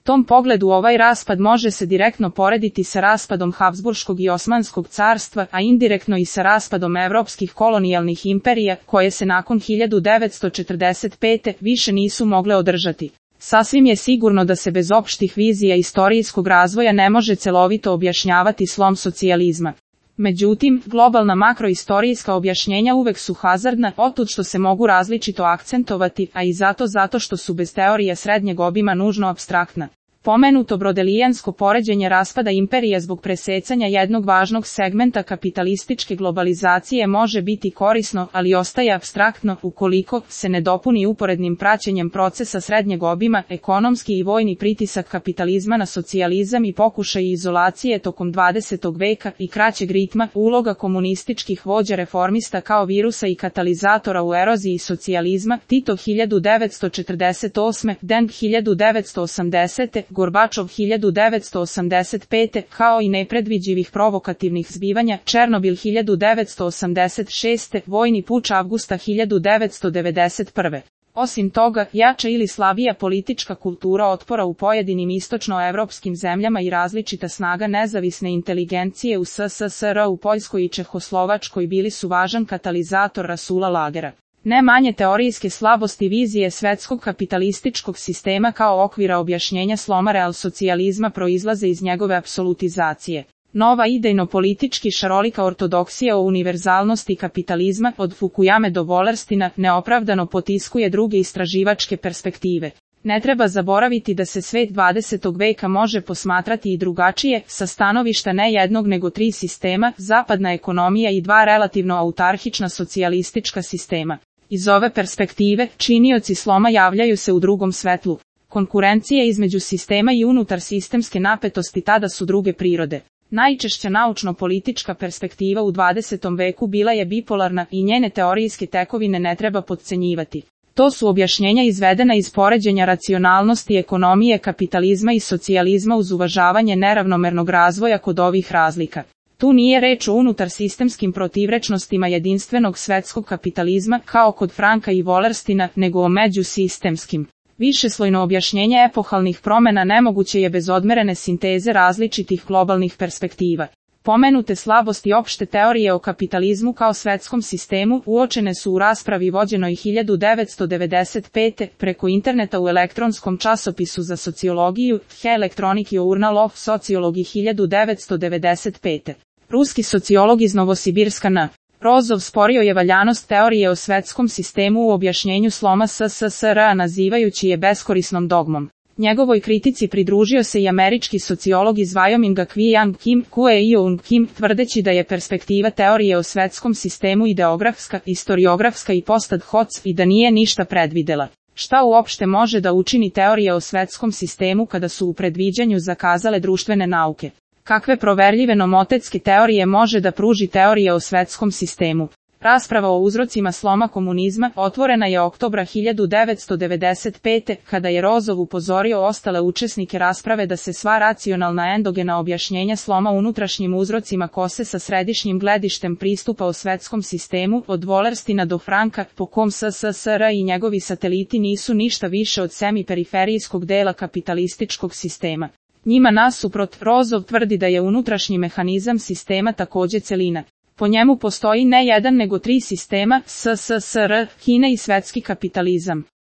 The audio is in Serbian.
tom pogledu ovaj raspad može se direktno porediti sa raspadom Habsburškog i Osmanskog carstva, a indirektno i sa raspadom evropskih kolonijalnih imperija, koje se nakon 1945. više nisu mogle održati. Sasvim je sigurno da se bez opštih vizija istorijskog razvoja ne može celovito objašnjavati slom socijalizma. Međutim, globalna makroistorijska objašnjenja uvek su hazardna, otud što se mogu različito akcentovati, a i zato što su bez teorije srednjeg obima nužno apstraktna. Pomenuto brodelijansko poređenje raspada imperija zbog presecanja jednog važnog segmenta kapitalističke globalizacije može biti korisno, ali ostaje apstraktno ukoliko se ne dopuni uporednim praćenjem procesa srednjeg obima, ekonomski i vojni pritisak kapitalizma na socijalizam i pokušaj izolacije tokom 20. veka i kraćeg ritma, uloga komunističkih vođa reformista kao virusa i katalizatora u eroziji socijalizma, Tito 1948, Den 1980, Gorbačov 1985, kao i nepredviđivih provokativnih zbivanja, Černobil 1986, vojni puč avgusta 1991. Osim toga, jača ili slabija politička kultura otpora u pojedinim istočnoevropskim zemljama i različita snaga nezavisne inteligencije u SSSR u Poljskoj i Čehoslovačkoj bili su važan katalizator rasula lagera. Ne manje teorijske slabosti vizije svetskog kapitalističkog sistema kao okvira objašnjenja sloma realsocijalizma proizlaze iz njegove apsolutizacije. Nova idejno-politički šarolika ortodoksija o univerzalnosti kapitalizma od Fukuyame do Wallerstina neopravdano potiskuje druge istraživačke perspektive. Ne treba zaboraviti da se svet 20. veka može posmatrati i drugačije, sa stanovišta ne jednog nego tri sistema, zapadna ekonomija i dva relativno autarhična socijalistička sistema. Iz ove perspektive, činioci sloma javljaju se u drugom svetlu. Konkurencije između sistema i unutar sistemske napetosti tada su druge prirode. Najčešća naučno-politička perspektiva u 20. veku bila je bipolarna i njene teorijske tekovine ne treba potcenjivati. To su objašnjenja izvedena iz poređenja racionalnosti ekonomije, kapitalizma i socijalizma uz uvažavanje neravnomernog razvoja kod ovih razlika. Tu nije reč o unutar sistemskim protivrečnostima jedinstvenog svetskog kapitalizma kao kod Franka i Wallerstina, nego o međusistemskim. Višeslojno objašnjenje epohalnih promena nemoguće je bez odmerene sinteze različitih globalnih perspektiva. Pomenute slabosti opšte teorije o kapitalizmu kao svetskom sistemu uočene su u raspravi vođenoj 1995. preko interneta u elektronskom časopisu za sociologiju The Electronic Journal of Sociology 1995. Ruski sociolog iz Novosibirska N. Rozov sporio je valjanost teorije o svetskom sistemu u objašnjenju sloma SSSR-a nazivajući je beskorisnom dogmom. Njegovoj kritici pridružio se i američki sociolog iz Wyominga Qui-Yang Kim, Kue-Young Kim, tvrdeći da je perspektiva teorije o svetskom sistemu ideografska, istoriografska i postad hoc i da nije ništa predvidela. Šta uopšte može da učini teorija o svetskom sistemu kada su u predviđanju zakazale društvene nauke? Kakve proverljive nomotetske teorije može da pruži teorija o svetskom sistemu? Rasprava o uzrocima sloma komunizma otvorena je oktobra 1995. kada je Rozov upozorio ostale učesnike rasprave da se sva racionalna endogena objašnjenja sloma unutrašnjim uzrocima kose sa središnjim gledištem pristupa o svetskom sistemu, od Wallerstina do Franka, po kom SSSR i njegovi sateliti nisu ništa više od semiperiferijskog dela kapitalističkog sistema. Njima nasuprot, Rozov tvrdi da je unutrašnji mehanizam sistema takođe celina. Po njemu postoji ne jedan nego tri sistema, SSSR, Kina i svetski kapitalizam.